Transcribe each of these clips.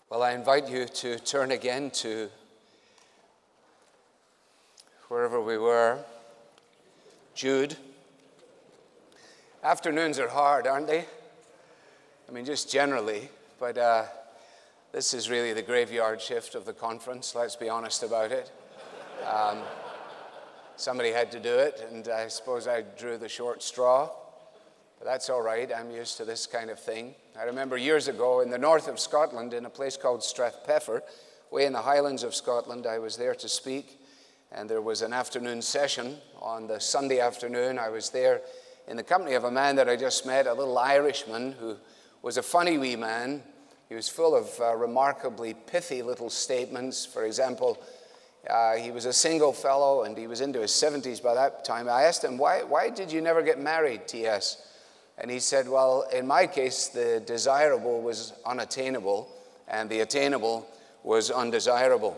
Well, I invite you to turn again to wherever we were. Jude. Afternoons are hard, aren't they? I mean, just generally. But this is really the graveyard shift of the conference. Let's be honest about it. Somebody had to do it, and I suppose I drew the short straw. But that's all right. I'm used to this kind of thing. I remember years ago in the north of Scotland, in a place called Strathpeffer, way in the Highlands of Scotland, I was there to speak. And there was an afternoon session on the Sunday afternoon. I was there in the company of a man that I just met, a little Irishman who was a funny wee man. He was full of remarkably pithy little statements. For example, he was a single fellow and he was into his 70s by that time. I asked him, why did you never get married, T.S.? And he said, well, in my case, the desirable was unattainable and the attainable was undesirable.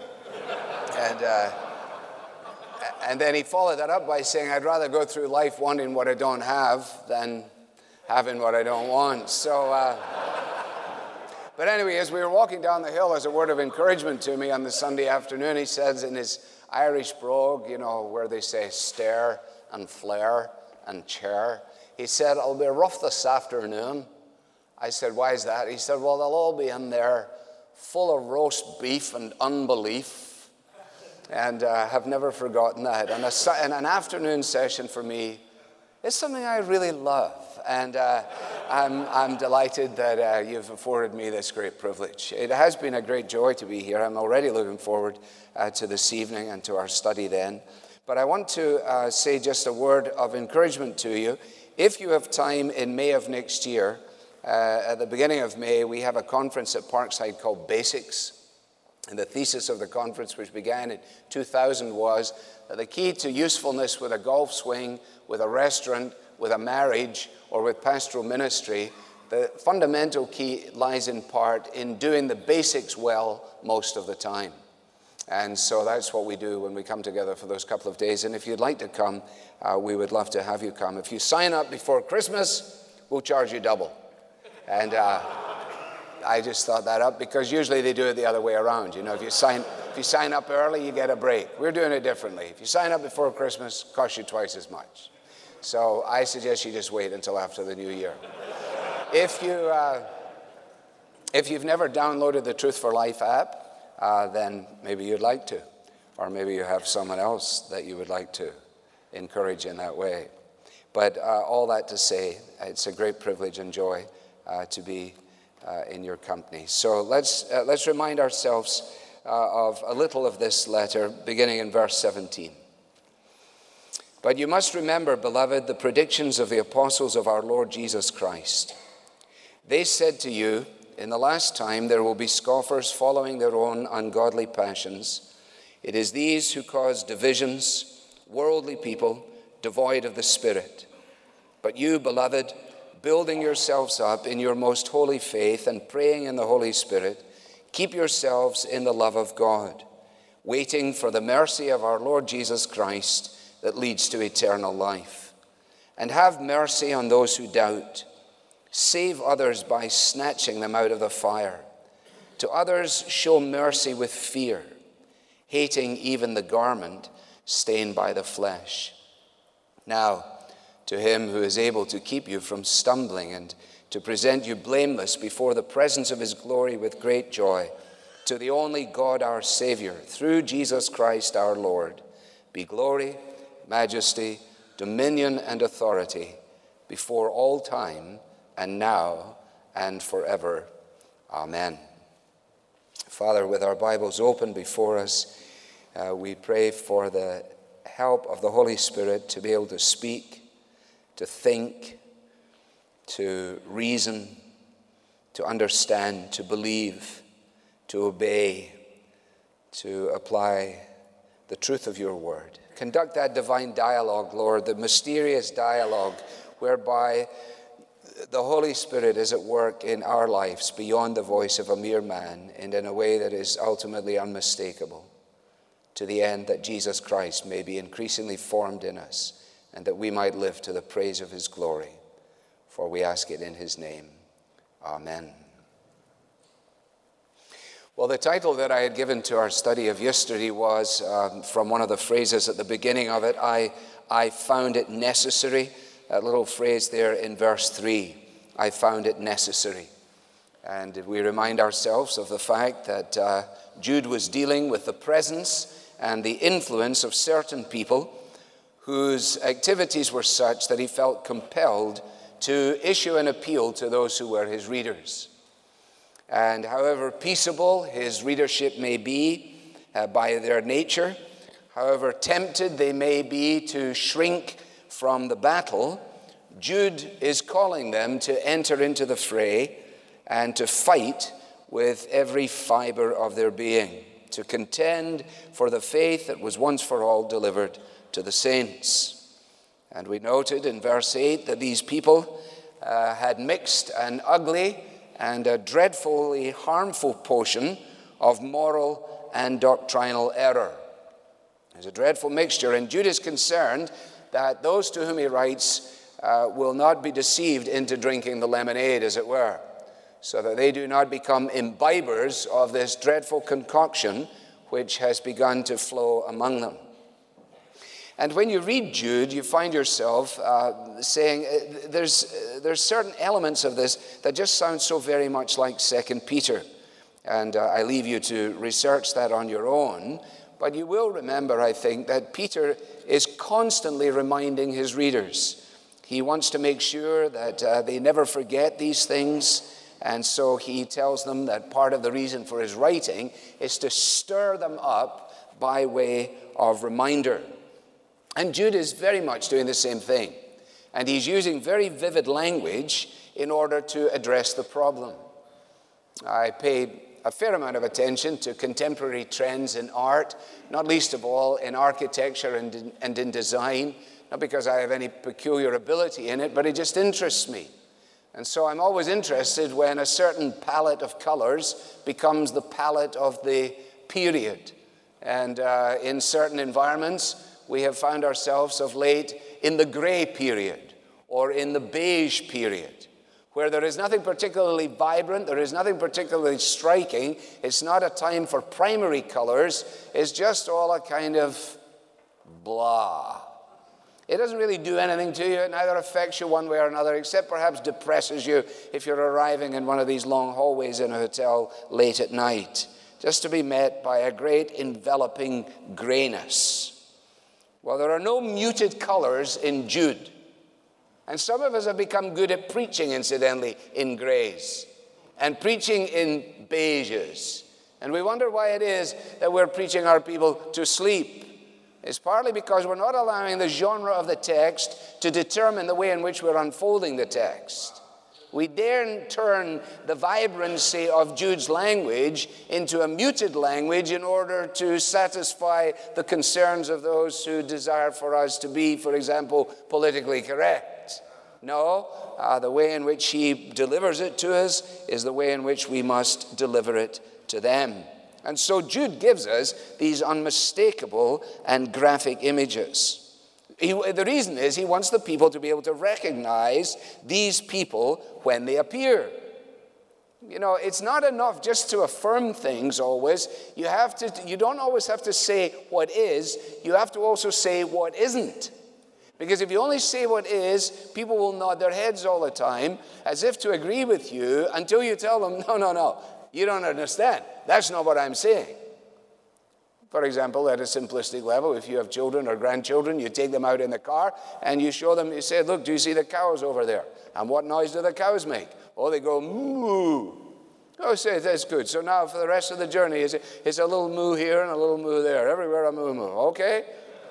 And then he followed that up by saying, I'd rather go through life wanting what I don't have than having what I don't want. So, but anyway, as we were walking down the hill, as a word of encouragement to me on the Sunday afternoon, he says in his Irish brogue, you know, where they say stare and flare and chair, he said, I'll be rough this afternoon. I said, why is that? He said, well, they'll all be in there full of roast beef and unbelief. And have never forgotten that. And an afternoon session for me is something I really love. And I'm delighted that you've afforded me this great privilege. It has been a great joy to be here. I'm already looking forward to this evening and to our study then. But I want to say just a word of encouragement to you. If you have time in May of next year, at the beginning of May, we have a conference at Parkside called Basics. And the thesis of the conference, which began in 2000, was that the key to usefulness with a golf swing, with a restaurant, with a marriage, or with pastoral ministry, the fundamental key lies in part in doing the basics well most of the time. And so that's what we do when we come together for those couple of days. And if you'd like to come, we would love to have you come. If you sign up before Christmas, we'll charge you double. And I just thought that up because usually they do it the other way around. You know, if you sign up early, you get a break. We're doing it differently. If you sign up before Christmas, it costs you twice as much. So I suggest you just wait until after the new year. If you've never downloaded the Truth for Life app, then maybe you'd like to. Or maybe you have someone else that you would like to encourage in that way. But all that to say, it's a great privilege and joy to be in your company. So let's remind ourselves of a little of this letter, beginning in verse 17. But you must remember, beloved, the predictions of the apostles of our Lord Jesus Christ. They said to you, in the last time there will be scoffers following their own ungodly passions. It is these who cause divisions, worldly people, devoid of the Spirit. But you, beloved, building yourselves up in your most holy faith and praying in the Holy Spirit, keep yourselves in the love of God, waiting for the mercy of our Lord Jesus Christ that leads to eternal life. And have mercy on those who doubt. Save others by snatching them out of the fire. To others show mercy with fear, hating even the garment stained by the flesh. Now, to him who is able to keep you from stumbling and to present you blameless before the presence of his glory with great joy, to the only God our Savior, through Jesus Christ our Lord, be glory, majesty, dominion, and authority before all time, and now and forever. Amen. Father, with our Bibles open before us, we pray for the help of the Holy Spirit to be able to speak, to think, to reason, to understand, to believe, to obey, to apply the truth of your word. Conduct that divine dialogue, Lord, the mysterious dialogue whereby the Holy Spirit is at work in our lives beyond the voice of a mere man and in a way that is ultimately unmistakable, to the end that Jesus Christ may be increasingly formed in us and that we might live to the praise of his glory. For we ask it in his name. Amen. Well, the title that I had given to our study of yesterday was, from one of the phrases at the beginning of it, I found it necessary. That little phrase there in verse 3, I found it necessary. And we remind ourselves of the fact that Jude was dealing with the presence and the influence of certain people whose activities were such that he felt compelled to issue an appeal to those who were his readers. And however peaceable his readership may be by their nature, however tempted they may be to shrink from the battle, Jude is calling them to enter into the fray and to fight with every fiber of their being, to contend for the faith that was once for all delivered to the saints. And we noted in verse 8 that these people had mixed an ugly and a dreadfully harmful potion of moral and doctrinal error. There's a dreadful mixture, and Jude is concerned that those to whom he writes will not be deceived into drinking the lemonade, as it were, so that they do not become imbibers of this dreadful concoction which has begun to flow among them. And when you read Jude, you find yourself saying there's certain elements of this that just sound so very much like 2 Peter. And I leave you to research that on your own. But you will remember, I think, that Peter is constantly reminding his readers. He wants to make sure that they never forget these things. And so he tells them that part of the reason for his writing is to stir them up by way of reminder. And Jude is very much doing the same thing. And he's using very vivid language in order to address the problem. I paid a fair amount of attention to contemporary trends in art, not least of all in architecture and in design, not because I have any peculiar ability in it, but it just interests me. And so I'm always interested when a certain palette of colors becomes the palette of the period. And in certain environments, we have found ourselves of late in the gray period or in the beige period, where there is nothing particularly vibrant, there is nothing particularly striking. It's not a time for primary colors. It's just all a kind of blah. It doesn't really do anything to you. It neither affects you one way or another, except perhaps depresses you if you're arriving in one of these long hallways in a hotel late at night, just to be met by a great enveloping grayness. Well, there are no muted colors in Jude. And some of us have become good at preaching, incidentally, in grays and preaching in beiges. And we wonder why it is that we're preaching our people to sleep. It's partly because we're not allowing the genre of the text to determine the way in which we're unfolding the text. We daren't turn the vibrancy of Jude's language into a muted language in order to satisfy the concerns of those who desire for us to be, for example, politically correct. No, the way in which he delivers it to us is the way in which we must deliver it to them. And so Jude gives us these unmistakable and graphic images. The reason is he wants the people to be able to recognize these people when they appear. You know, it's not enough just to affirm things always. You don't always have to say what is. You have to also say what isn't. Because if you only say what is, people will nod their heads all the time as if to agree with you until you tell them, no, you don't understand. That's not what I'm saying. For example, at a simplistic level, if you have children or grandchildren, you take them out in the car and you show them, you say, look, do you see the cows over there? And what noise do the cows make? Oh, they go moo. Oh, say, that's good. So now for the rest of the journey, it's a little moo here and a little moo there. Everywhere a moo. Okay?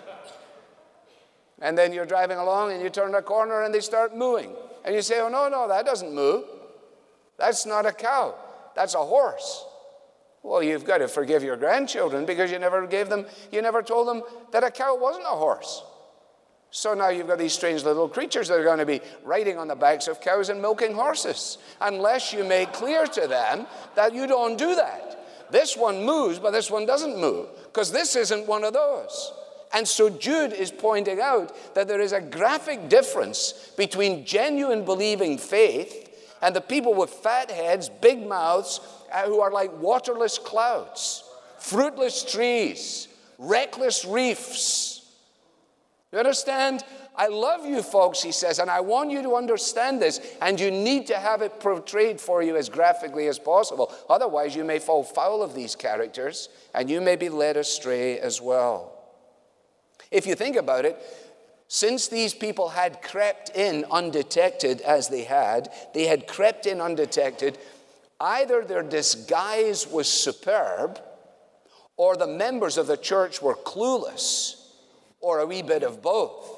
And then you're driving along and you turn a corner and they start mooing. And you say, oh, no, that doesn't moo. That's not a cow. That's a horse. Well, you've got to forgive your grandchildren because you never told them that a cow wasn't a horse. So now you've got these strange little creatures that are going to be riding on the backs of cows and milking horses, unless you make clear to them that you don't do that. This one moves, but this one doesn't move, because this isn't one of those. And so Jude is pointing out that there is a graphic difference between genuine believing faith And the people with fat heads, big mouths, who are like waterless clouds, fruitless trees, reckless reefs. You understand? I love you folks, he says, and I want you to understand this, and you need to have it portrayed for you as graphically as possible. Otherwise, you may fall foul of these characters, and you may be led astray as well. If you think about it, since these people had crept in undetected as they had crept in undetected, either their disguise was superb, or the members of the church were clueless, or a wee bit of both.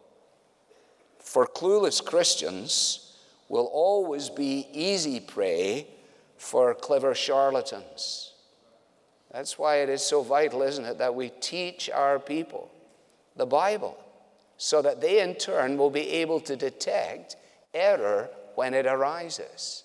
For clueless Christians will always be easy prey for clever charlatans. That's why it is so vital, isn't it, that we teach our people the Bible, so that they in turn will be able to detect error when it arises.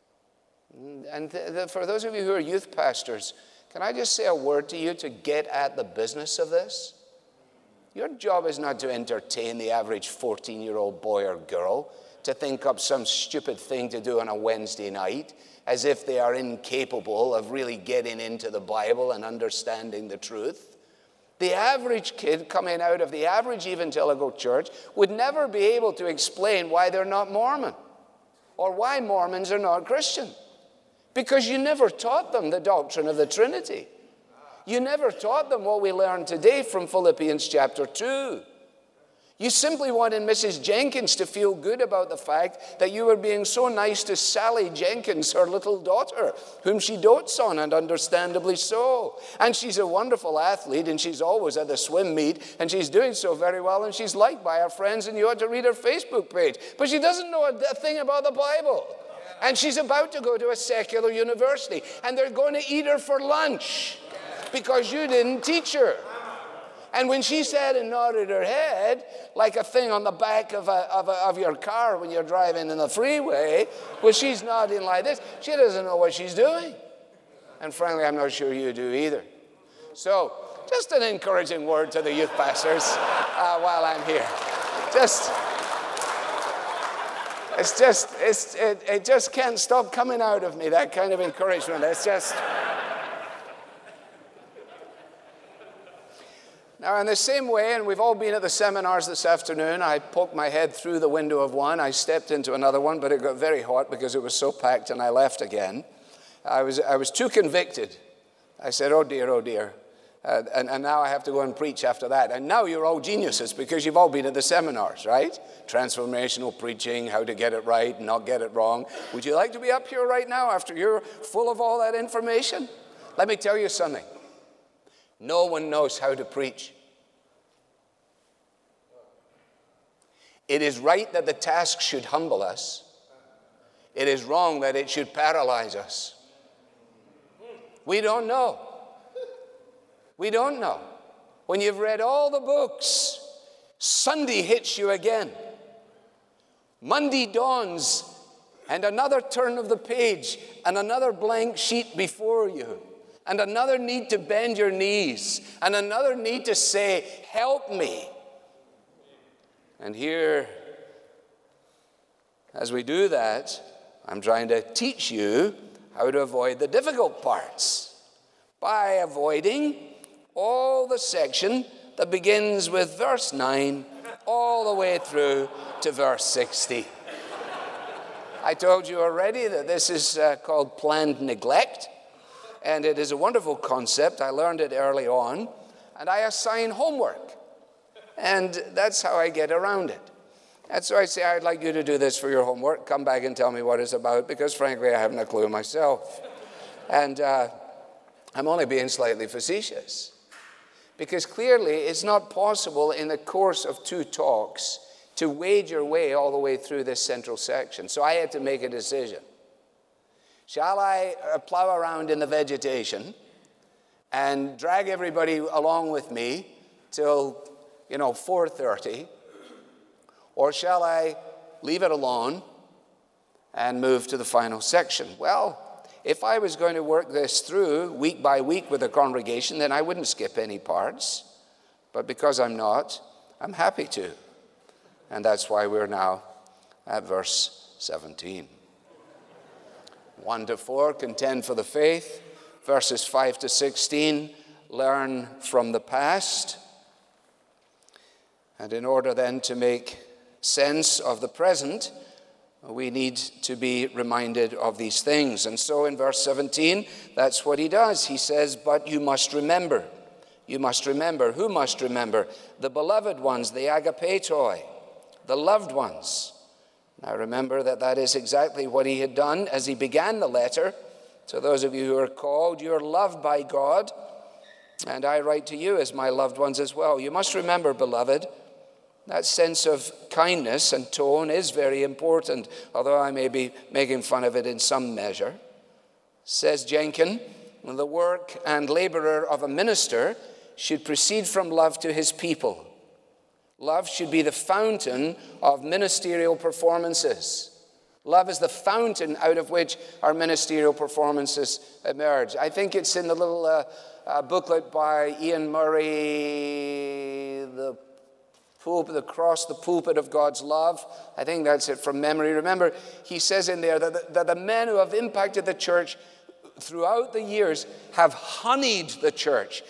And for those of you who are youth pastors, can I just say a word to you to get at the business of this? Your job is not to entertain the average 14-year-old boy or girl, to think up some stupid thing to do on a Wednesday night, as if they are incapable of really getting into the Bible and understanding the truth. The average kid coming out of the average evangelical church would never be able to explain why they're not Mormon, or why Mormons are not Christian, because you never taught them the doctrine of the Trinity. You never taught them what we learned today from Philippians chapter 2. You simply wanted Mrs. Jenkins to feel good about the fact that you were being so nice to Sally Jenkins, her little daughter, whom she dotes on, and understandably so. And she's a wonderful athlete, and she's always at the swim meet, and she's doing so very well, and she's liked by her friends, and you ought to read her Facebook page. But she doesn't know a thing about the Bible. And she's about to go to a secular university, and they're going to eat her for lunch because you didn't teach her. And when she sat and nodded her head like a thing on the back of your car when you're driving in the freeway, well, she's nodding like this. She doesn't know what she's doing. And frankly, I'm not sure you do either. So just an encouraging word to the youth pastors while I'm here. It just can't stop coming out of me, that kind of encouragement. It's just... Now, in the same way, and we've all been at the seminars this afternoon, I poked my head through the window of one. I stepped into another one, but it got very hot because it was so packed, and I left again. I was too convicted. I said, oh dear. And now I have to go and preach after that. And now you're all geniuses because you've all been at the seminars, right? Transformational preaching, how to get it right and not get it wrong. Would you like to be up here right now after you're full of all that information? Let me tell you something. No one knows how to preach. It is right that the task should humble us. It is wrong that it should paralyze us. We don't know. We don't know. When you've read all the books, Sunday hits you again. Monday dawns, and another turn of the page, and another blank sheet before you. And another need to bend your knees. And another need to say, help me. And here, as we do that, I'm trying to teach you how to avoid the difficult parts by avoiding all the section that begins with verse 9 all the way through to verse 60. I told you already that this is called planned neglect. And it is a wonderful concept. I learned it early on. And I assign homework. And that's how I get around it. And so I say, I'd like you to do this for your homework. Come back and tell me what it's about, because frankly, I haven't a clue myself. And I'm only being slightly facetious. Because clearly, it's not possible in the course of 2 talks to wade your way all the way through this central section. So I had to make a decision. Shall I plow around in the vegetation and drag everybody along with me till, 4:30? Or shall I leave it alone and move to the final section? Well, if I was going to work this through week by week with the congregation, then I wouldn't skip any parts. But because I'm not, I'm happy to. And that's why we're now at verse 17. 1 to 4, contend for the faith. Verses 5 to 16, learn from the past. And in order then to make sense of the present, we need to be reminded of these things. And so in verse 17, that's what he does. He says, but you must remember. You must remember. Who must remember? The beloved ones, the agapetoi, the loved ones. Now remember that is exactly what he had done as he began the letter. To those of you who are called, you're loved by God, and I write to you as my loved ones as well. You must remember, beloved, that sense of kindness and tone is very important, although I may be making fun of it in some measure. Says Jenkin, the work and laborer of a minister should proceed from love to his people. Love should be the fountain of ministerial performances. Love is the fountain out of which our ministerial performances emerge. I think it's in the little booklet by Ian Murray, the cross, the pulpit of God's love. I think that's it from memory. Remember, he says in there that the men who have impacted the church throughout the years have honeyed the church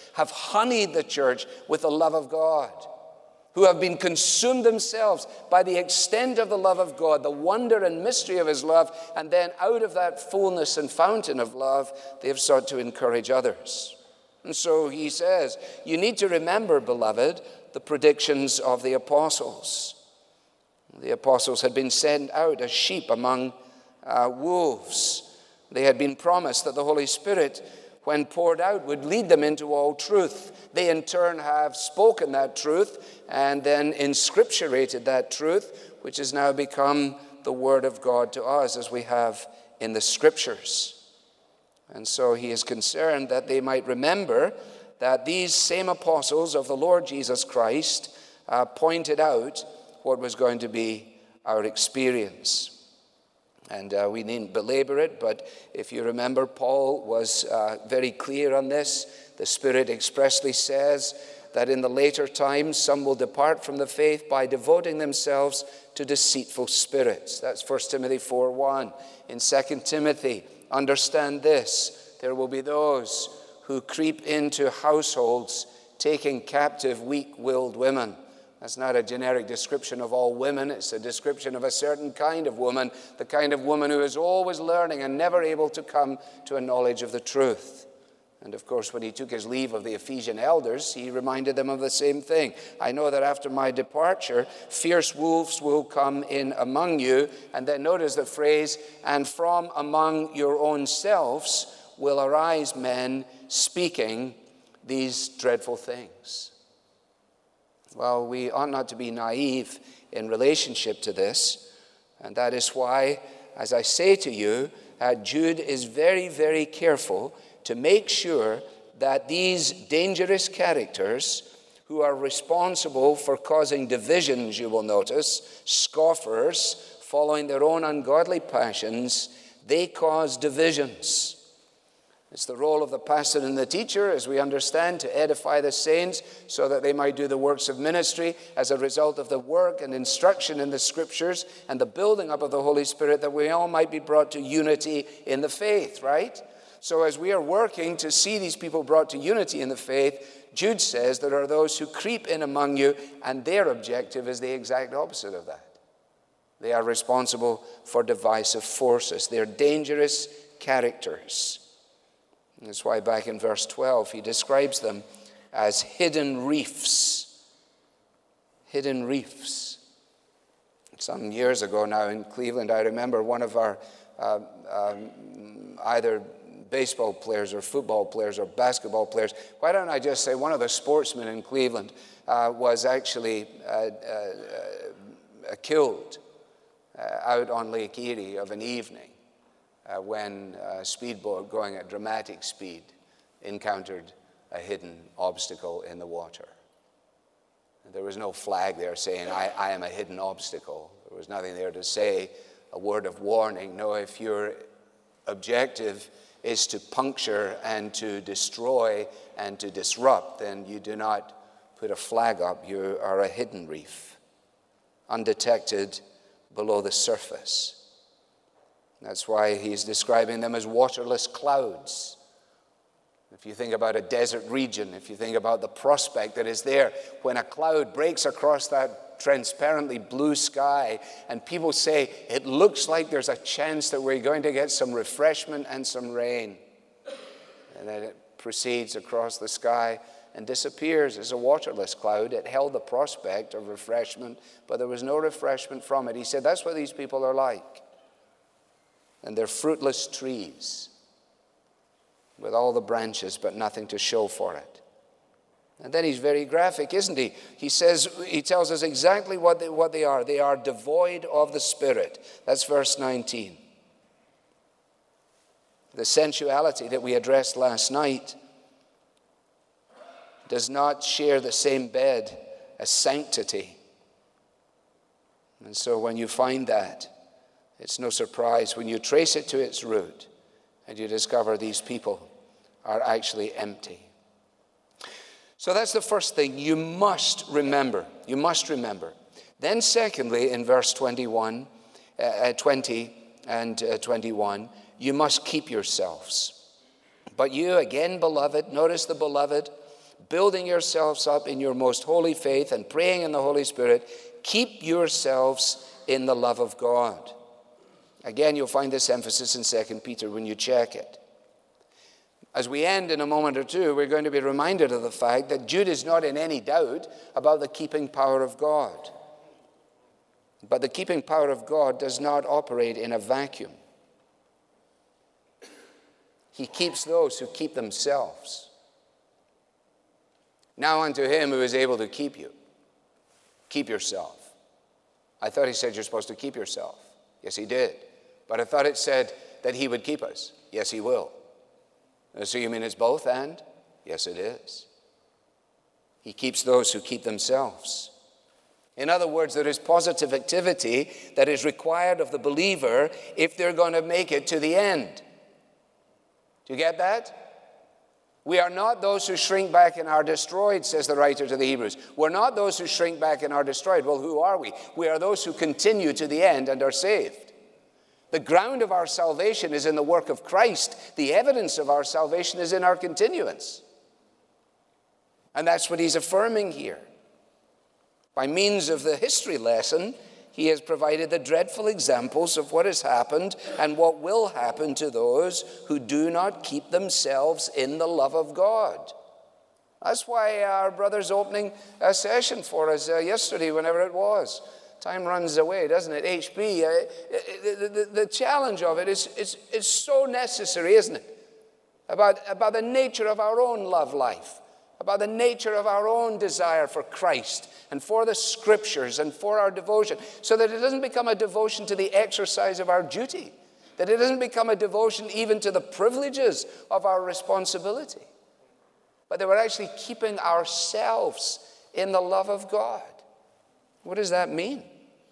with the love of God, who have been consumed themselves by the extent of the love of God, the wonder and mystery of his love, and then out of that fullness and fountain of love, they have sought to encourage others. And so he says, you need to remember, beloved, the predictions of the apostles. The apostles had been sent out as sheep among wolves. They had been promised that the Holy Spirit, when poured out, would lead them into all truth. They in turn have spoken that truth and then inscripturated that truth, which has now become the word of God to us as we have in the scriptures. And so he is concerned that they might remember that these same apostles of the Lord Jesus Christ pointed out what was going to be our experience. And we needn't belabor it, but if you remember, Paul was very clear on this. The Spirit expressly says that in the later times, some will depart from the faith by devoting themselves to deceitful spirits. That's 1 Timothy 4:1. In 2 Timothy, understand this, there will be those who creep into households taking captive weak-willed women. That's not a generic description of all women. It's a description of a certain kind of woman, the kind of woman who is always learning and never able to come to a knowledge of the truth. And of course, when he took his leave of the Ephesian elders, he reminded them of the same thing. I know that after my departure, fierce wolves will come in among you. And then notice the phrase, and from among your own selves will arise men speaking these dreadful things. Well, we ought not to be naive in relationship to this. And that is why, as I say to you, Jude is very, very careful to make sure that these dangerous characters who are responsible for causing divisions, you will notice, scoffers, following their own ungodly passions, they cause divisions. It's the role of the pastor and the teacher, as we understand, to edify the saints so that they might do the works of ministry as a result of the work and instruction in the scriptures and the building up of the Holy Spirit, that we all might be brought to unity in the faith, right? So as we are working to see these people brought to unity in the faith, Jude says there are those who creep in among you, and their objective is the exact opposite of that. They are responsible for divisive forces. They're dangerous characters. That's why back in verse 12, he describes them as hidden reefs. Hidden reefs. Some years ago now in Cleveland, I remember one of our either baseball players or football players or basketball players, why don't I just say one of the sportsmen in Cleveland was actually killed out on Lake Erie of an evening. When a speedboat going at dramatic speed encountered a hidden obstacle in the water. There was no flag there saying, I am a hidden obstacle. There was nothing there to say a word of warning. No, if your objective is to puncture and to destroy and to disrupt, then you do not put a flag up. You are a hidden reef, undetected below the surface. That's why he's describing them as waterless clouds. If you think about a desert region, if you think about the prospect that is there when a cloud breaks across that transparently blue sky and people say, it looks like there's a chance that we're going to get some refreshment and some rain. And then it proceeds across the sky and disappears as a waterless cloud. It held the prospect of refreshment, but there was no refreshment from it. He said, that's what these people are like. And they're fruitless trees with all the branches but nothing to show for it. And then he's very graphic, isn't he? He tells us exactly what they are. They are devoid of the Spirit. That's verse 19. The sensuality that we addressed last night does not share the same bed as sanctity. And so when you find that, it's no surprise when you trace it to its root and you discover these people are actually empty. So that's the first thing you must remember. You must remember. Then secondly, in verse 20 and 21, you must keep yourselves. But you, again, beloved, notice the beloved, building yourselves up in your most holy faith and praying in the Holy Spirit, keep yourselves in the love of God. Again, you'll find this emphasis in 2 Peter when you check it. As we end in a moment or two, we're going to be reminded of the fact that Jude is not in any doubt about the keeping power of God. But the keeping power of God does not operate in a vacuum. He keeps those who keep themselves. Now unto him who is able to keep you. Keep yourself. I thought he said you're supposed to keep yourself. Yes, he did. But I thought it said that he would keep us. Yes, he will. So you mean it's both and? Yes, it is. He keeps those who keep themselves. In other words, there is positive activity that is required of the believer if they're going to make it to the end. Do you get that? We are not those who shrink back and are destroyed, says the writer to the Hebrews. We're not those who shrink back and are destroyed. Well, who are we? We are those who continue to the end and are saved. The ground of our salvation is in the work of Christ. The evidence of our salvation is in our continuance. And that's what he's affirming here. By means of the history lesson, he has provided the dreadful examples of what has happened and what will happen to those who do not keep themselves in the love of God. That's why our brother's opening a session for us yesterday, whenever it was. Time runs away, doesn't it? HB, the challenge of it is so necessary, isn't it? About the nature of our own love life, about the nature of our own desire for Christ and for the Scriptures and for our devotion, so that it doesn't become a devotion to the exercise of our duty, that it doesn't become a devotion even to the privileges of our responsibility, but that we're actually keeping ourselves in the love of God. What does that mean?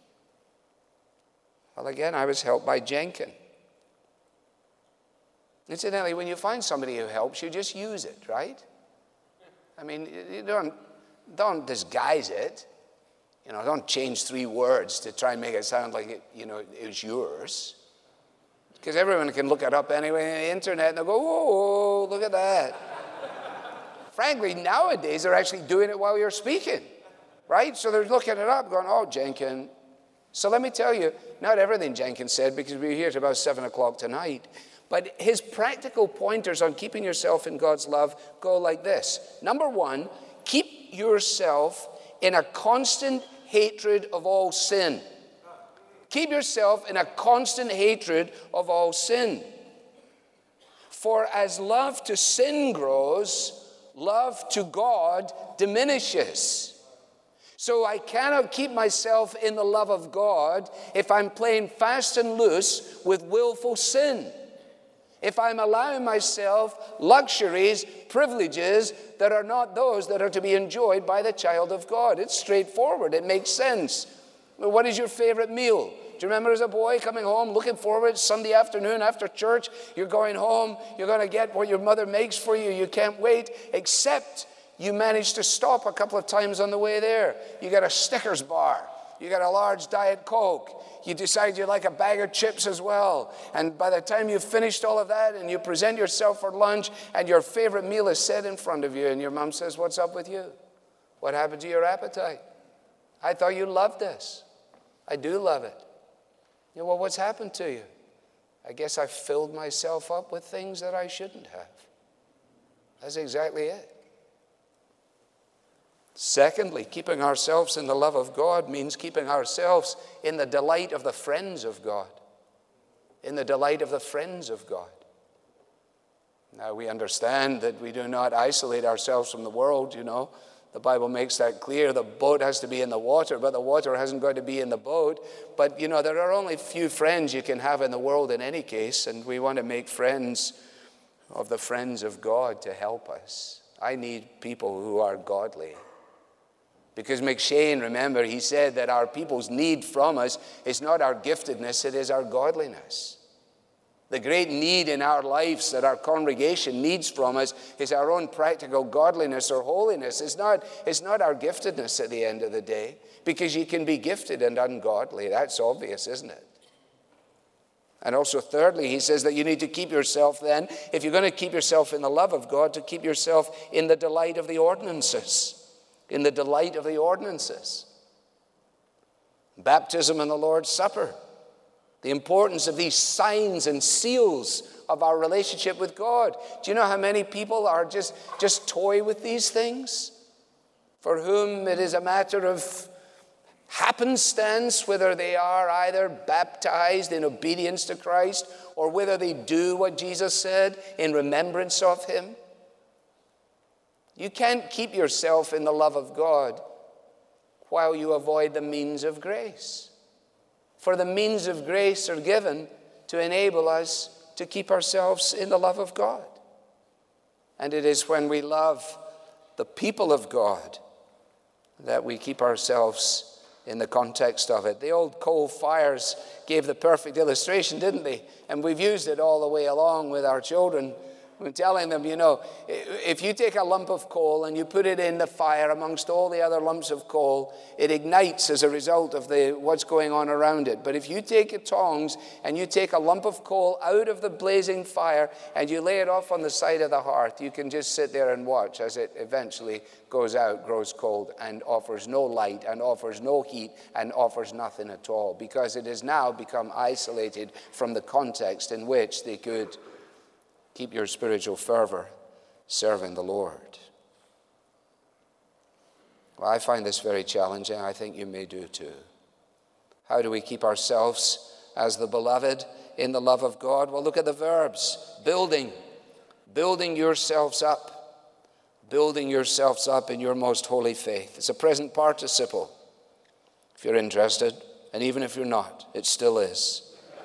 Well, again, I was helped by Jenkin. Incidentally, when you find somebody who helps you, just use it, right? I mean, you don't disguise it. You know, don't change 3 words to try and make it sound like it, it was yours. Because everyone can look it up anyway on the internet and they'll go, whoa, look at that. Frankly, nowadays they're actually doing it while you're speaking. Right? So they're looking it up, going, oh, Jenkins. So let me tell you, not everything Jenkins said, because we're here till about 7 o'clock tonight. But his practical pointers on keeping yourself in God's love go like this. Number 1, keep yourself in a constant hatred of all sin. Keep yourself in a constant hatred of all sin. For as love to sin grows, love to God diminishes. So I cannot keep myself in the love of God if I'm playing fast and loose with willful sin. If I'm allowing myself luxuries, privileges that are not those that are to be enjoyed by the child of God. It's straightforward. It makes sense. What is your favorite meal? Do you remember as a boy coming home, looking forward Sunday afternoon after church? You're going home. You're going to get what your mother makes for you. You can't wait, except you manage to stop a couple of times on the way there. You get a Snickers bar. You got a large Diet Coke. You decide you like a bag of chips as well. And by the time you've finished all of that and you present yourself for lunch and your favorite meal is set in front of you and your mom says, "What's up with you? What happened to your appetite? I thought you loved this." "I do love it." "Well, what's happened to you?" "I guess I filled myself up with things that I shouldn't have." That's exactly it. Secondly, keeping ourselves in the love of God means keeping ourselves in the delight of the friends of God. In the delight of the friends of God. Now, we understand that we do not isolate ourselves from the world, you know. The Bible makes that clear. The boat has to be in the water, but the water hasn't got to be in the boat. But, you know, there are only few friends you can have in the world in any case, and we want to make friends of the friends of God to help us. I need people who are godly. Because McShane, remember, he said that our people's need from us is not our giftedness, it is our godliness. The great need in our lives that our congregation needs from us is our own practical godliness or holiness. It's not our giftedness at the end of the day, because you can be gifted and ungodly. That's obvious, isn't it? And also thirdly, he says that you need to keep yourself then, if you're going to keep yourself in the love of God, to keep yourself in the delight of the ordinances. In the delight of the ordinances. Baptism and the Lord's Supper. The importance of these signs and seals of our relationship with God. Do you know how many people are just toy with these things? For whom it is a matter of happenstance whether they are either baptized in obedience to Christ or whether they do what Jesus said in remembrance of him. You can't keep yourself in the love of God while you avoid the means of grace. For the means of grace are given to enable us to keep ourselves in the love of God. And it is when we love the people of God that we keep ourselves in the context of it. The old coal fires gave the perfect illustration, didn't they? And we've used it all the way along with our children. We're telling them, you know, if you take a lump of coal and you put it in the fire amongst all the other lumps of coal, it ignites as a result of what's going on around it. But if you take your tongs and you take a lump of coal out of the blazing fire and you lay it off on the side of the hearth, you can just sit there and watch as it eventually goes out, grows cold, and offers no light, and offers no heat, and offers nothing at all, because it has now become isolated from the context in which they could keep your spiritual fervor serving the Lord. Well, I find this very challenging. I think you may do too. How do we keep ourselves as the beloved in the love of God? Well, look at the verbs. Building yourselves up. Building yourselves up in your most holy faith. It's a present participle, if you're interested. And even if you're not, it still is.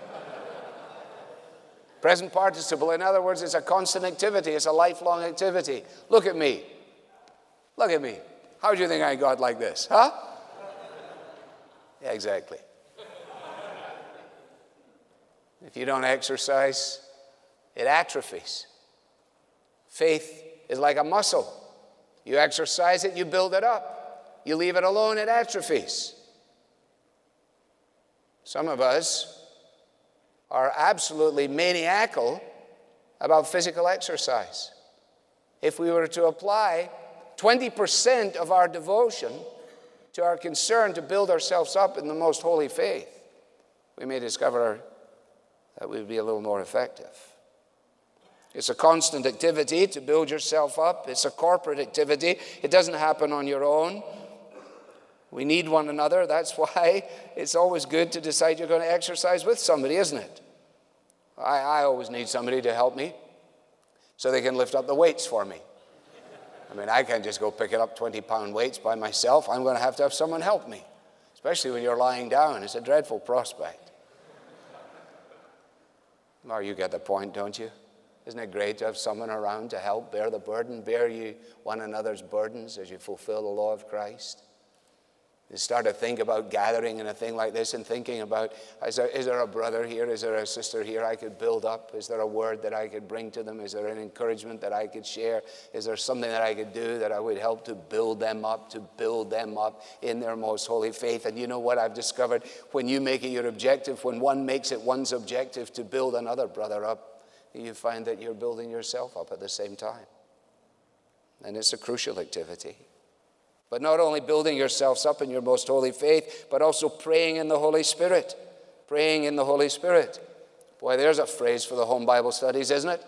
Present participle, in other words, it's a constant activity. It's a lifelong activity. Look at me. Look at me. How do you think I got like this? Huh? Yeah, exactly. If you don't exercise, it atrophies. Faith is like a muscle. You exercise it, you build it up. You leave it alone, it atrophies. Some of us are absolutely maniacal about physical exercise. If we were to apply 20% of our devotion to our concern to build ourselves up in the most holy faith, we may discover that we would be a little more effective. It's a constant activity to build yourself up. It's a corporate activity. It doesn't happen on your own. We need one another. That's why it's always good to decide you're going to exercise with somebody, isn't it? I always need somebody to help me so they can lift up the weights for me. I mean, I can't just go picking up 20-pound weights by myself. I'm going to have someone help me, especially when you're lying down. It's a dreadful prospect. Well, you get the point, don't you? Isn't it great to have someone around to help bear the burden, bear you one another's burdens as you fulfill the law of Christ? You start to think about gathering in a thing like this and thinking about, is there a brother here? Is there a sister here I could build up? Is there a word that I could bring to them? Is there an encouragement that I could share? Is there something that I could do that I would help to build them up in their most holy faith? And you know what I've discovered? When you make it your objective, when one makes it one's objective to build another brother up, you find that you're building yourself up at the same time. And it's a crucial activity. But not only building yourselves up in your most holy faith, but also praying in the Holy Spirit. Praying in the Holy Spirit. Boy, there's a phrase for the home Bible studies, isn't it?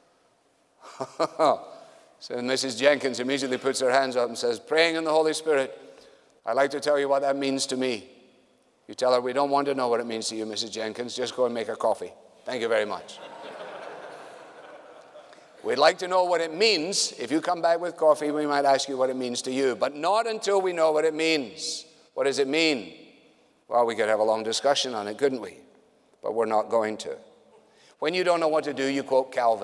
So Mrs. Jenkins immediately puts her hands up and says, praying in the Holy Spirit. I'd like to tell you what that means to me. You tell her, we don't want to know what it means to you, Mrs. Jenkins. Just go and make a coffee. Thank you very much. We'd like to know what it means. If you come back with coffee, we might ask you what it means to you, but not until we know what it means. What does it mean? Well, we could have a long discussion on it, couldn't we? But we're not going to. When you don't know what to do, you quote Calvin.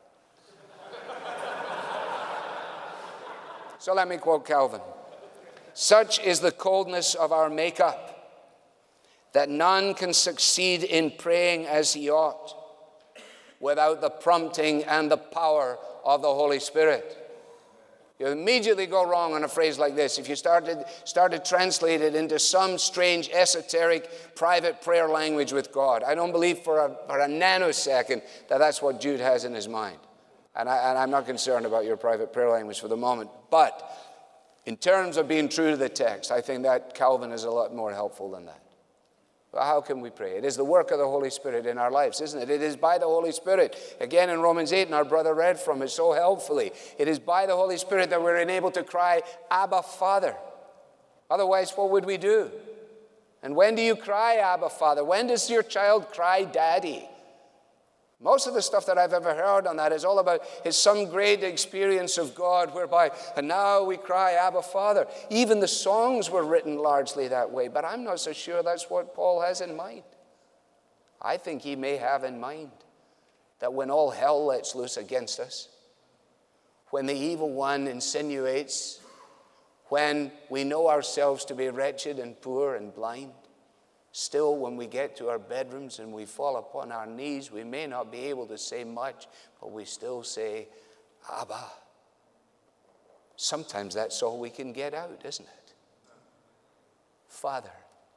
So let me quote Calvin. Such is the coldness of our makeup that none can succeed in praying as he ought without the prompting and the power of the Holy Spirit. You immediately go wrong on a phrase like this. If you started to translate it into some strange, esoteric, private prayer language with God, I don't believe for a nanosecond that that's what Jude has in his mind. And I'm not concerned about your private prayer language for the moment. But in terms of being true to the text, I think that Calvin is a lot more helpful than that. Well, how can we pray? It is the work of the Holy Spirit in our lives, isn't it? It is by the Holy Spirit. Again, in Romans 8, and our brother read from it so helpfully, it is by the Holy Spirit that we're enabled to cry, Abba, Father. Otherwise, what would we do? And when do you cry, Abba, Father? When does your child cry, Daddy? Most of the stuff that I've ever heard on that is all about is some great experience of God whereby, and now we cry, Abba, Father. Even the songs were written largely that way, but I'm not so sure that's what Paul has in mind. I think he may have in mind that when all hell lets loose against us, when the evil one insinuates, when we know ourselves to be wretched and poor and blind, still, when we get to our bedrooms and we fall upon our knees, we may not be able to say much, but we still say, Abba. Sometimes that's all we can get out, isn't it? Father.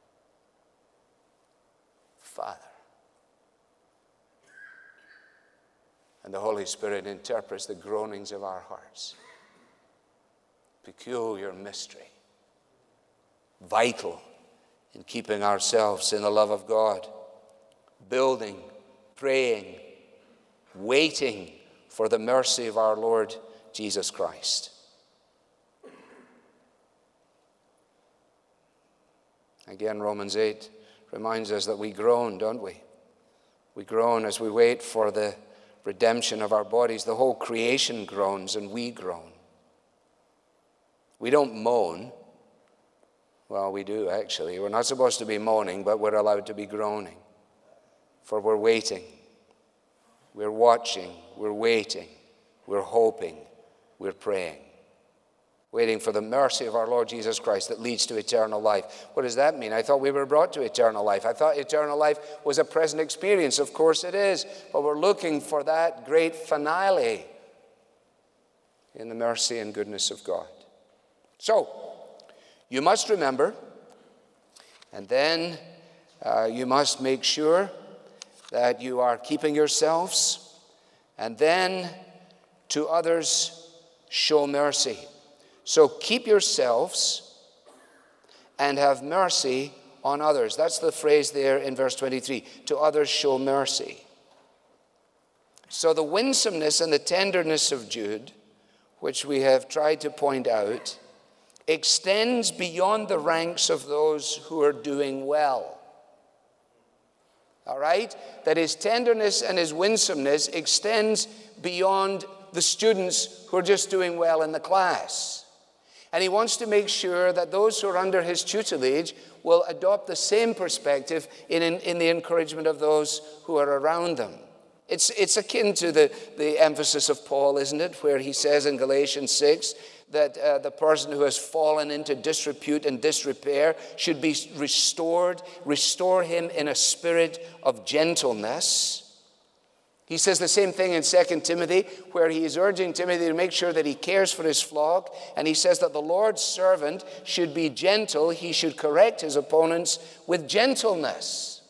Father. And the Holy Spirit interprets the groanings of our hearts. Peculiar mystery. Vital in keeping ourselves in the love of God, building, praying, waiting for the mercy of our Lord Jesus Christ. Again, Romans 8 reminds us that we groan, don't we? We groan as we wait for the redemption of our bodies. The whole creation groans and we groan. We don't moan. Well, we do, actually. We're not supposed to be moaning, but we're allowed to be groaning. For we're waiting. We're watching. We're waiting. We're hoping. We're praying. Waiting for the mercy of our Lord Jesus Christ that leads to eternal life. What does that mean? I thought we were brought to eternal life. I thought eternal life was a present experience. Of course it is. But we're looking for that great finale in the mercy and goodness of God. So, you must remember, and then you must make sure that you are keeping yourselves, and then to others show mercy. So keep yourselves and have mercy on others. That's the phrase there in verse 23. To others show mercy. So the winsomeness and the tenderness of Jude, which we have tried to point out, extends beyond the ranks of those who are doing well. All right? That his tenderness and his winsomeness extends beyond the students who are just doing well in the class. And he wants to make sure that those who are under his tutelage will adopt the same perspective in the encouragement of those who are around them. It's akin to the emphasis of Paul, isn't it, where he says in Galatians 6 that the person who has fallen into disrepute and disrepair should be restored. Restore him in a spirit of gentleness. He says the same thing in 2 Timothy, where he is urging Timothy to make sure that he cares for his flock. And he says that the Lord's servant should be gentle. He should correct his opponents with gentleness.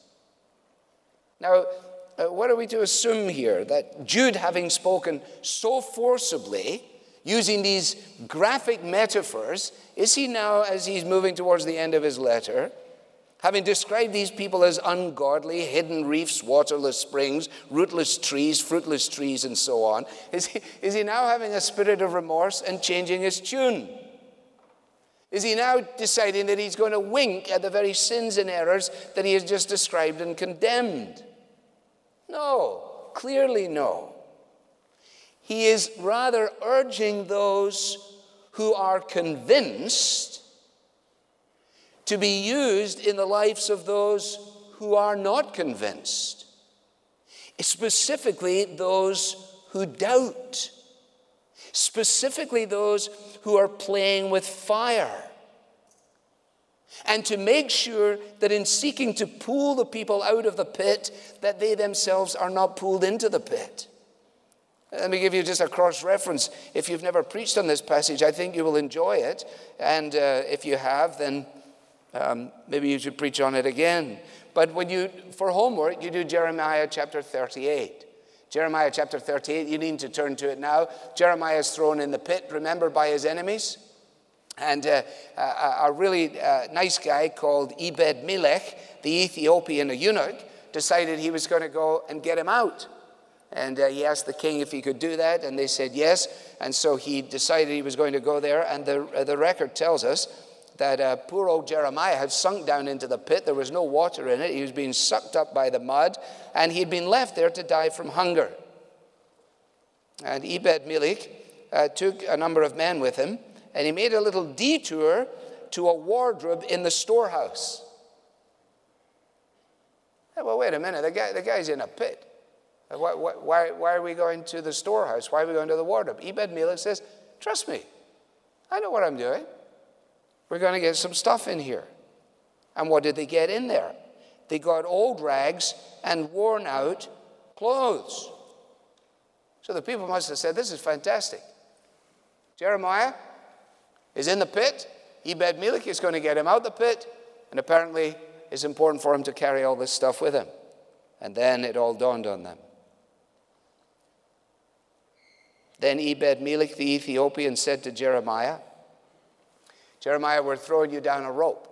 Now, what are we to assume here? That Jude, having spoken so forcibly, using these graphic metaphors, is he now, as he's moving towards the end of his letter, having described these people as ungodly, hidden reefs, waterless springs, rootless trees, fruitless trees, and so on, is he now having a spirit of remorse and changing his tune? Is he now deciding that he's going to wink at the very sins and errors that he has just described and condemned? No, clearly no. He is rather urging those who are convinced to be used in the lives of those who are not convinced, specifically those who doubt, specifically those who are playing with fire, and to make sure that in seeking to pull the people out of the pit, that they themselves are not pulled into the pit. Let me give you just a cross-reference. If you've never preached on this passage, I think you will enjoy it, and if you have, then maybe you should preach on it again. But for homework, you do Jeremiah chapter 38. Jeremiah chapter 38, you need to turn to it now. Jeremiah is thrown in the pit, remember, by his enemies. And a really nice guy called Ebed-Melech, the Ethiopian eunuch, decided he was going to go and get him out. And he asked the king if he could do that, and they said yes. And so he decided he was going to go there. And the record tells us that poor old Jeremiah had sunk down into the pit. There was no water in it. He was being sucked up by the mud, and he'd been left there to die from hunger. And Ebed-Melech took a number of men with him, and he made a little detour to a wardrobe in the storehouse. Hey, well, wait a minute. The guy's in a pit. Why are we going to the storehouse? Why are we going to the wardrobe? Ebed-Melech says, trust me. I know what I'm doing. We're going to get some stuff in here. And what did they get in there? They got old rags and worn out clothes. So the people must have said, this is fantastic. Jeremiah is in the pit. Ebed-Melech is going to get him out the pit. And apparently it's important for him to carry all this stuff with him. And then it all dawned on them. Then Ebed-Melech the Ethiopian said to Jeremiah, Jeremiah, we're throwing you down a rope.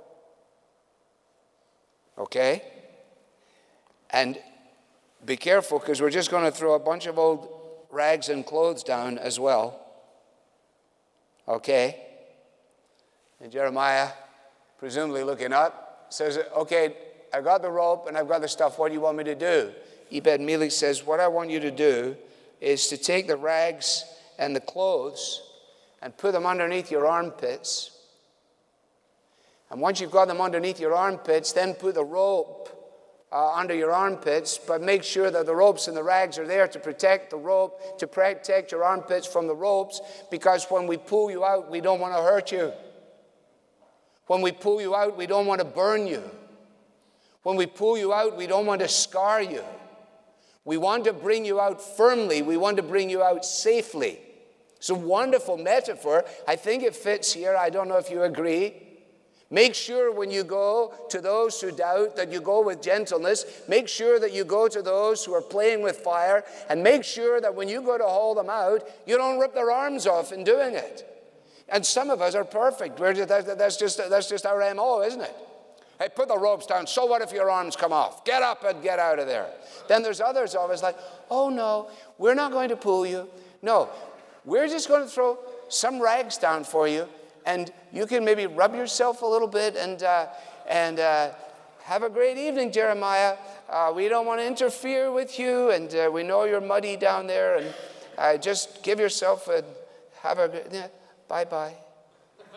Okay? And be careful, because we're just going to throw a bunch of old rags and clothes down as well. Okay? And Jeremiah, presumably looking up, says, okay, I got the rope and I've got the stuff. What do you want me to do? Ebed-Melech says, what I want you to do is to take the rags and the clothes and put them underneath your armpits. And once you've got them underneath your armpits, then put the rope under your armpits, but make sure that the ropes and the rags are there to protect the rope, to protect your armpits from the ropes, because when we pull you out, we don't want to hurt you. When we pull you out, we don't want to burn you. When we pull you out, we don't want to scar you. We want to bring you out firmly. We want to bring you out safely. It's a wonderful metaphor. I think it fits here. I don't know if you agree. Make sure when you go to those who doubt that you go with gentleness. Make sure that you go to those who are playing with fire. And make sure that when you go to haul them out, you don't rip their arms off in doing it. And some of us are perfect. That's just our MO, isn't it? Hey, put the ropes down. So what if your arms come off? Get up and get out of there. Then there's others of us like, oh no, we're not going to pull you. No, we're just going to throw some rags down for you, and you can maybe rub yourself a little bit and have a great evening, Jeremiah. We don't want to interfere with you, and we know you're muddy down there, and just give yourself bye-bye.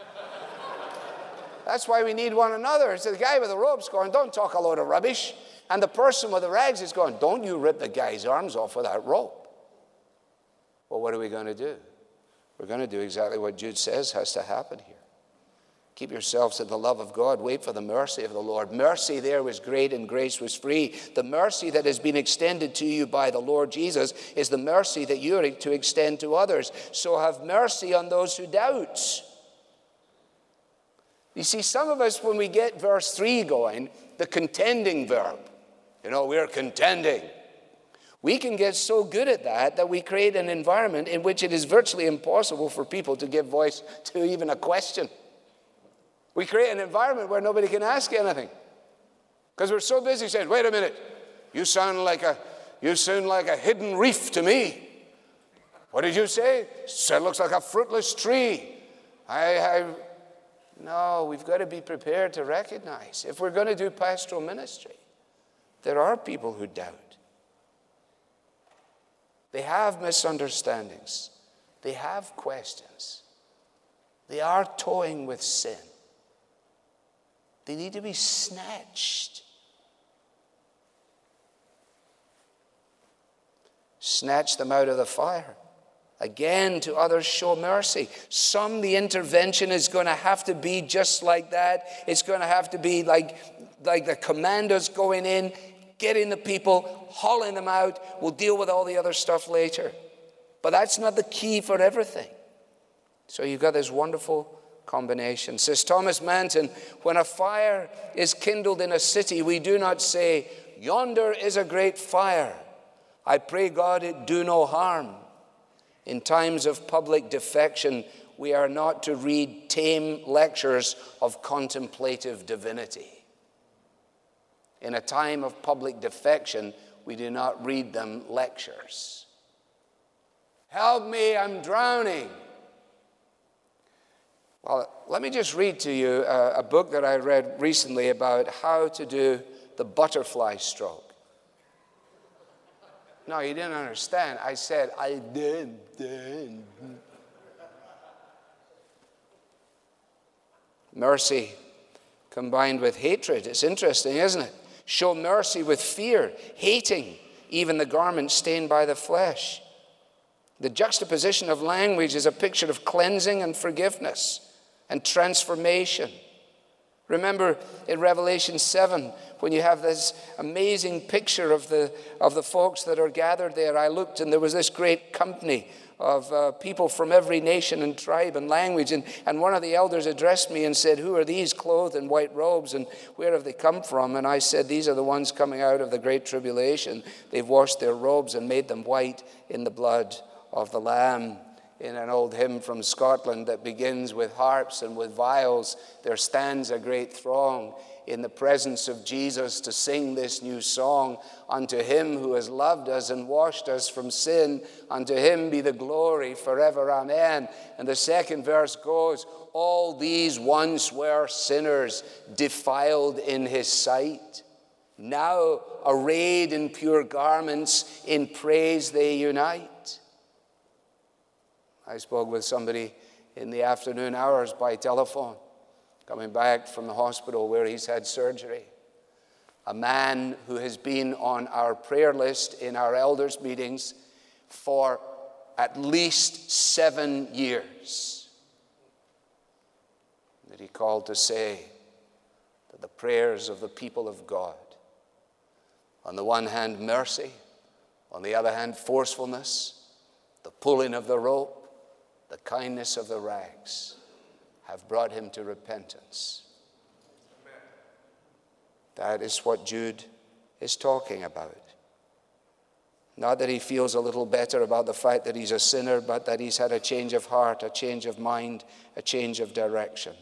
That's why we need one another. So the guy with the rope's going, don't talk a load of rubbish. And the person with the rags is going, don't you rip the guy's arms off with that rope. Well, what are we going to do? We're going to do exactly what Jude says has to happen here. Keep yourselves in the love of God. Wait for the mercy of the Lord. Mercy there was great and grace was free. The mercy that has been extended to you by the Lord Jesus is the mercy that you are to extend to others. So have mercy on those who doubt. You see, some of us, when we get verse 3 going, the contending verb, we're contending. We can get so good at that we create an environment in which it is virtually impossible for people to give voice to even a question. We create an environment where nobody can ask anything. Because we're so busy saying, wait a minute, you sound like a hidden reef to me. What did you say? Said it looks like a fruitless tree. No, we've got to be prepared to recognize, if we're going to do pastoral ministry, there are people who doubt. They have misunderstandings. They have questions. They are toying with sin. They need to be snatched. Snatch them out of the fire. Again, to others show mercy. Some, the intervention is going to have to be just like that. It's going to have to be like the commandos going in, getting the people, hauling them out. We'll deal with all the other stuff later. But that's not the key for everything. So you've got this wonderful combination. Says Thomas Manton, when a fire is kindled in a city, we do not say, yonder is a great fire. I pray God it do no harm. In times of public defection, we are not to read tame lectures of contemplative divinity. In a time of public defection, we do not read them lectures. Help me, I'm drowning. Well, let me just read to you a book that I read recently about how to do the butterfly stroke. No, you didn't understand. I said, I did. Mercy combined with hatred. It's interesting, isn't it? Show mercy with fear, hating even the garment stained by the flesh. The juxtaposition of language is a picture of cleansing and forgiveness and transformation. Remember in Revelation 7, when you have this amazing picture of the folks that are gathered there, I looked and there was this great company of people from every nation and tribe and language. And one of the elders addressed me and said, who are these clothed in white robes and where have they come from? And I said, these are the ones coming out of the great tribulation. They've washed their robes and made them white in the blood of the Lamb. In an old hymn from Scotland that begins with harps and with viols, there stands a great throng in the presence of Jesus to sing this new song. Unto him who has loved us and washed us from sin, unto him be the glory forever. Amen. And the second verse goes, all these once were sinners, defiled in his sight. Now arrayed in pure garments, in praise they unite. I spoke with somebody in the afternoon hours by telephone, coming back from the hospital where he's had surgery. A man who has been on our prayer list in our elders' meetings for at least 7 years. That he called to say that the prayers of the people of God, on the one hand mercy, on the other hand forcefulness, the pulling of the rope, the kindness of the rags, have brought him to repentance. Amen. That is what Jude is talking about. Not that he feels a little better about the fact that he's a sinner, but that he's had a change of heart, a change of mind, a change of direction.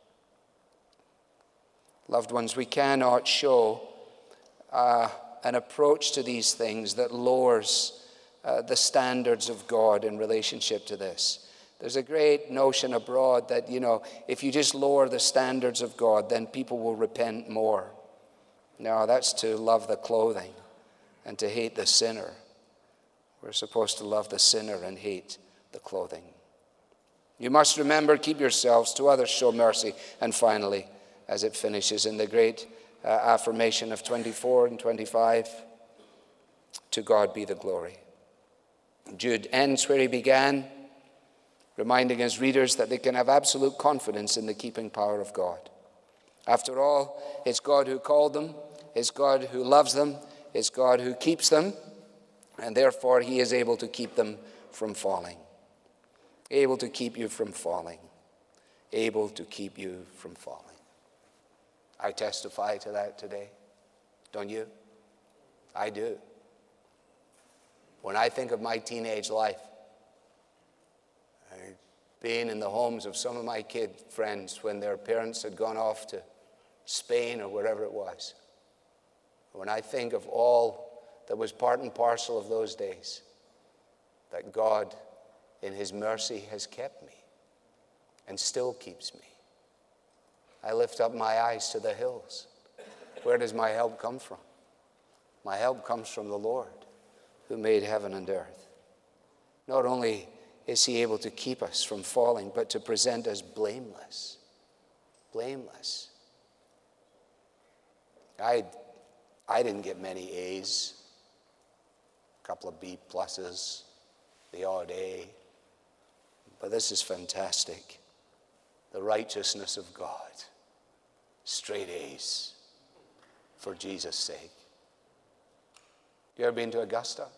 Loved ones, we cannot show an approach to these things that lowers the standards of God in relationship to this. There's a great notion abroad that, if you just lower the standards of God, then people will repent more. No, that's to love the clothing and to hate the sinner. We're supposed to love the sinner and hate the clothing. You must remember, keep yourselves, to others show mercy. And finally, as it finishes in the great affirmation of 24 and 25. To God be the glory. Jude ends where he began, reminding his readers that they can have absolute confidence in the keeping power of God. After all, it's God who called them, it's God who loves them, it's God who keeps them, and therefore he is able to keep them from falling. Able to keep you from falling. Able to keep you from falling. I testify to that today. Don't you? I do. When I think of my teenage life, being in the homes of some of my kid friends when their parents had gone off to Spain or wherever it was, when I think of all that was part and parcel of those days, that God in his mercy has kept me and still keeps me, I lift up my eyes to the hills. Where does my help come from? My help comes from the Lord who made heaven and earth. Not only is he able to keep us from falling, but to present us blameless. Blameless. I didn't get many A's, a couple of B pluses, the odd A, but this is fantastic. The righteousness of God. Straight A's for Jesus' sake. You ever been to Augusta?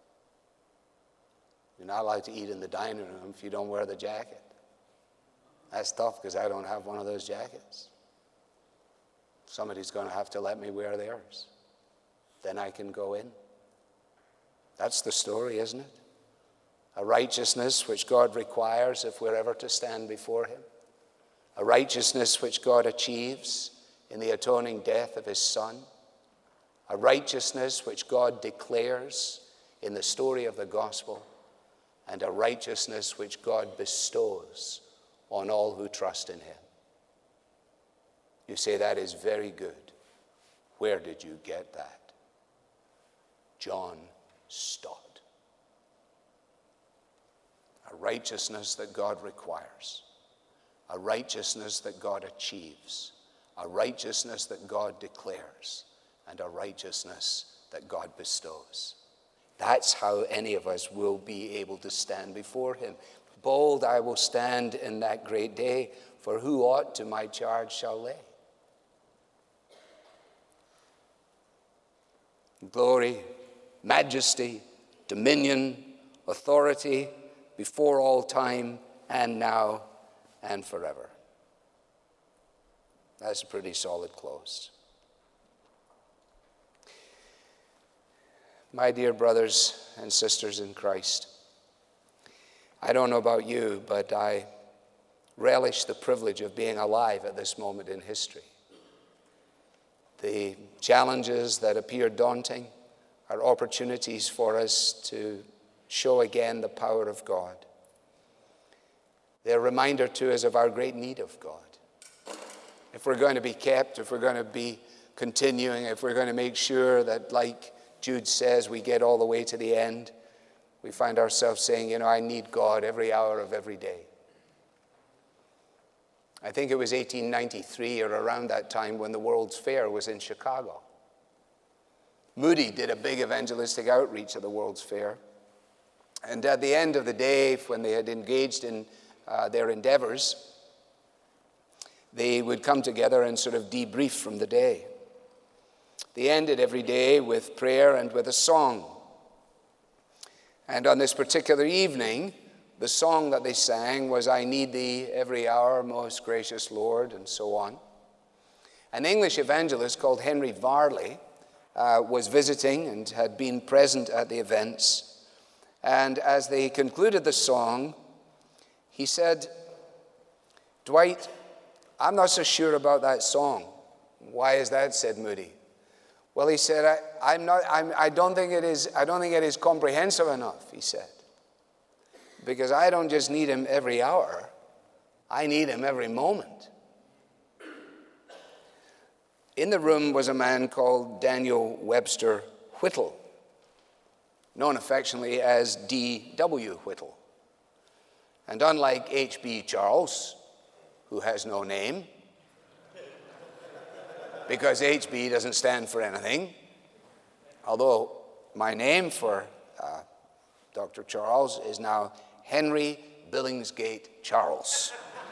You're not allowed to eat in the dining room if you don't wear the jacket. That's tough because I don't have one of those jackets. Somebody's going to have to let me wear theirs. Then I can go in. That's the story, isn't it? A righteousness which God requires if we're ever to stand before him. A righteousness which God achieves in the atoning death of his Son. A righteousness which God declares in the story of the gospel. And a righteousness which God bestows on all who trust in him. You say that is very good. Where did you get that? John Stott. A righteousness that God requires. A righteousness that God achieves. A righteousness that God declares. And a righteousness that God bestows. That's how any of us will be able to stand before him. Bold I will stand in that great day, for who aught to my charge shall lay? Glory, majesty, dominion, authority, before all time, and now, and forever. That's a pretty solid close. My dear brothers and sisters in Christ, I don't know about you, but I relish the privilege of being alive at this moment in history. The challenges that appear daunting are opportunities for us to show again the power of God. They're a reminder to us of our great need of God. If we're going to be kept, if we're going to be continuing, if we're going to make sure that, like Jude says, we get all the way to the end, we find ourselves saying, I need God every hour of every day. I think it was 1893 or around that time when the World's Fair was in Chicago. Moody did a big evangelistic outreach at the World's Fair. And at the end of the day, when they had engaged in their endeavors, they would come together and sort of debrief from the day. They ended every day with prayer and with a song. And on this particular evening, the song that they sang was, I need thee every hour, most gracious Lord, and so on. An English evangelist called Henry Varley was visiting and had been present at the events. And as they concluded the song, he said, Dwight, I'm not so sure about that song. Why is that? Said Moody. Well, he said, I don't think it is comprehensive enough, he said. Because I don't just need him every hour, I need him every moment. In the room was a man called Daniel Webster Whittle, known affectionately as D.W. Whittle. And unlike H.B. Charles, who has no name, because HB doesn't stand for anything. Although my name for Dr. Charles is now Henry Billingsgate Charles.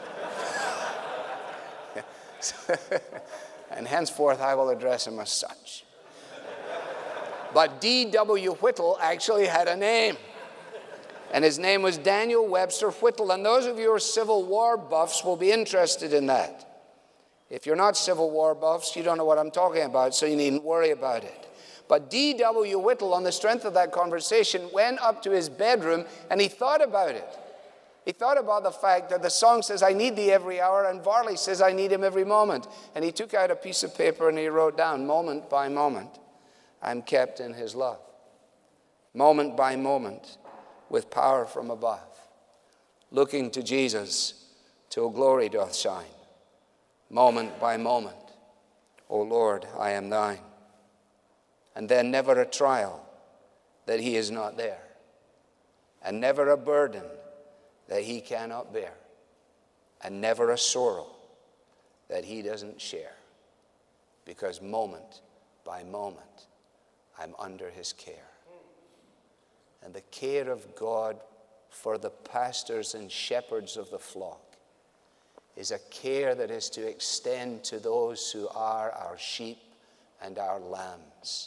And henceforth I will address him as such. But D.W. Whittle actually had a name. And his name was Daniel Webster Whittle. And those of you who are Civil War buffs will be interested in that. If you're not Civil War buffs, you don't know what I'm talking about, so you needn't worry about it. But D.W. Whittle, on the strength of that conversation, went up to his bedroom and he thought about it. He thought about the fact that the song says, I need thee every hour, and Varley says, I need him every moment. And he took out a piece of paper and he wrote down, moment by moment, I'm kept in his love. Moment by moment, with power from above, looking to Jesus till glory doth shine. Moment by moment, O Lord, I am thine. And then never a trial that he is not there, and never a burden that he cannot bear, and never a sorrow that he doesn't share, because moment by moment I'm under his care. And the care of God for the pastors and shepherds of the flock is a care that is to extend to those who are our sheep and our lambs,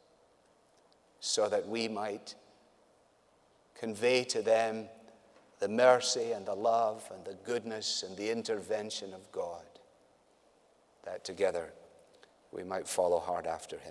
so that we might convey to them the mercy and the love and the goodness and the intervention of God, that together we might follow hard after him.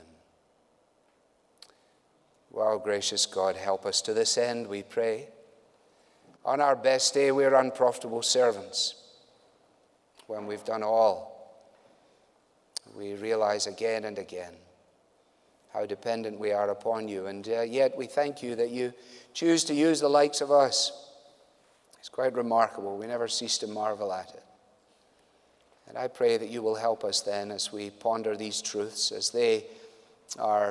Well, gracious God, help us to this end, we pray. On our best day, we are unprofitable servants. When we've done all, we realize again and again how dependent we are upon you. And yet we thank you that you choose to use the likes of us. It's quite remarkable. We never cease to marvel at it. And I pray that you will help us then as we ponder these truths, as they are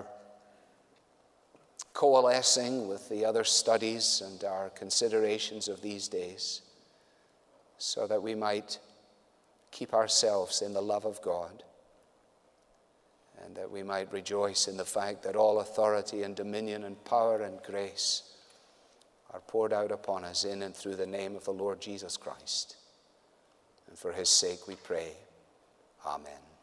coalescing with the other studies and our considerations of these days, so that we might keep ourselves in the love of God, and that we might rejoice in the fact that all authority and dominion and power and grace are poured out upon us in and through the name of the Lord Jesus Christ. And for his sake we pray. Amen.